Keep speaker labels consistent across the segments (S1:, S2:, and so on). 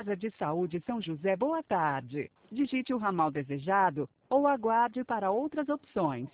S1: Casa de Saúde São José, boa tarde. Digite o ramal desejado ou aguarde para outras opções.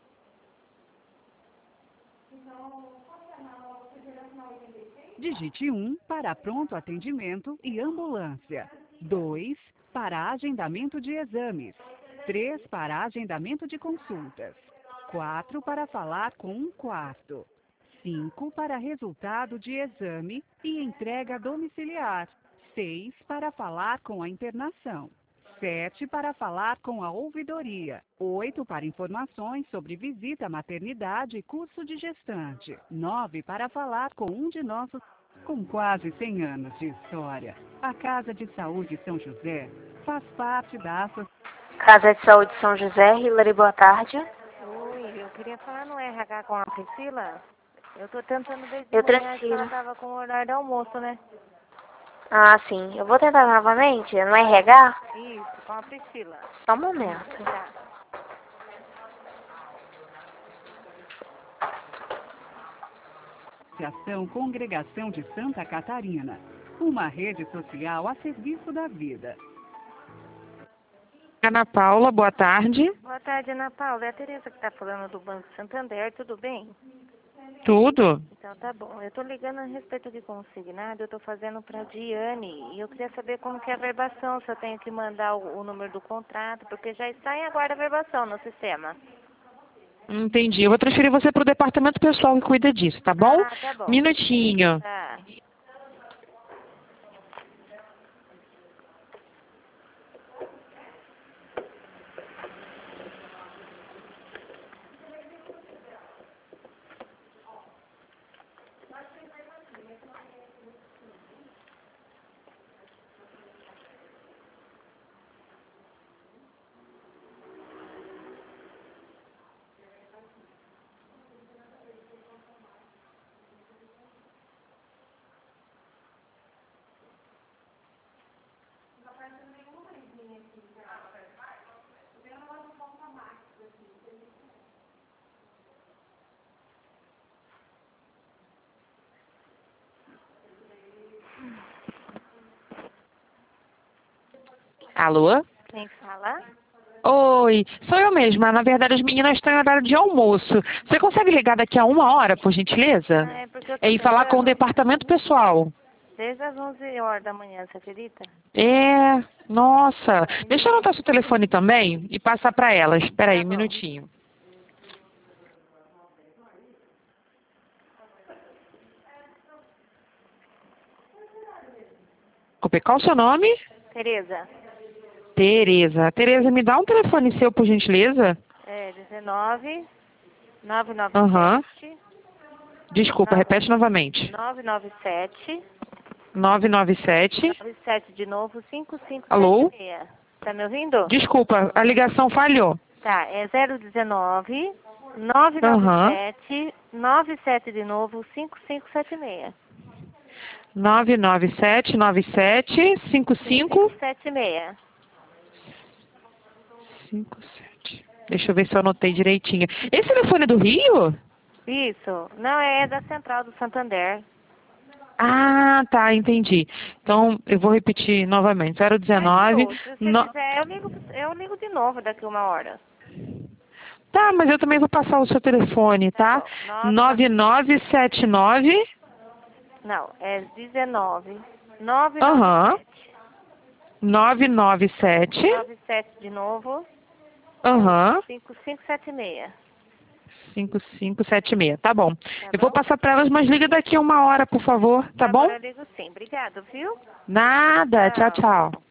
S1: Digite 1 para pronto atendimento e ambulância. 2 para agendamento de exames. 3 para agendamento de consultas. 4 para falar com um quarto. 5 para resultado de exame e entrega domiciliar. 6 para falar com a internação. 7 para falar com a ouvidoria. 8 para informações sobre visita à maternidade e curso de gestante. 9 para falar com um de nossos... Com quase 100 anos de história, a Casa de Saúde São José faz parte da
S2: Casa de Saúde São José, Hilary, boa tarde.
S3: Oi, eu queria falar no RH com a Priscila. Eu tô tentando ver de
S2: Eu
S3: manhã que
S2: transfiro.
S3: ela tava com o horário do almoço, né?
S2: Ah, sim. Eu vou tentar novamente, no RH?
S3: Isso, com a Priscila.
S2: Só um momento.
S3: Tá.
S1: Associação Congregação de Santa Catarina, uma rede social a serviço da vida.
S4: Ana Paula, boa tarde.
S3: Boa tarde, Ana Paula. É a Tereza que tá falando do Banco Santander, tudo bem?
S4: Tudo?
S3: Então tá bom. Eu tô ligando a respeito de consignado, eu tô fazendo pra Diane. E eu queria saber como que é a verbação, se eu tenho que mandar o número do contrato, porque já está em aguarda a verbação no sistema.
S4: Entendi. Eu vou transferir você para o departamento pessoal que cuida disso, tá bom?
S3: Ah, tá bom.
S4: Minutinho.
S3: Tá.
S4: Alô?
S3: Quem fala?
S4: Oi, sou eu mesma. Na verdade, as meninas estão em horário de almoço. Você consegue ligar daqui a 1 hora, por gentileza?
S3: Ah, é porque eu tô
S4: E falar com o
S3: tentando
S4: departamento pessoal.
S3: desde as 11 horas da manhã, você acredita?
S4: É, nossa. Deixa eu anotar seu telefone também e passar para elas. Espera aí,
S3: Tá
S4: um
S3: bom.
S4: minutinho. Qual o seu nome?
S3: Tereza,
S4: Tereza. Tereza, me dá um telefone seu, por gentileza?
S3: é 19 997
S4: Aham. Desculpa, repete novamente.
S3: 997
S4: 997.
S3: 97 de novo,
S4: Alô?
S3: 5576. Tá me ouvindo?
S4: Desculpa, a ligação falhou.
S3: Tá, é 019
S4: Aham.
S3: 997 97 de novo, 5576.
S4: 997 97 55
S3: 76.
S4: 57. Deixa eu ver se eu anotei direitinho. Esse telefone é do Rio?
S3: Isso. Não, é da Central do Santander.
S4: Ah, tá, entendi. Então, eu vou repetir novamente.
S3: Mas,
S4: 019.
S3: se você quiser, eu ligo de novo daqui 1 hora.
S4: Tá, mas eu também vou passar o seu telefone,
S3: Tá
S4: tá?
S3: bom.
S4: 9979.
S3: Não, é 19
S4: Aham.
S3: 997
S4: 997.
S3: 97 de novo,
S4: Aham.
S3: 5576.
S4: 5576. Tá bom.
S3: Tá
S4: Eu vou
S3: bom?
S4: passar para elas, mas liga daqui a 1 hora, por favor. Tá bom?
S3: Agora eu ligo sim. Obrigado, viu?
S4: Nada. Tchau,
S3: Tchau.
S4: tchau.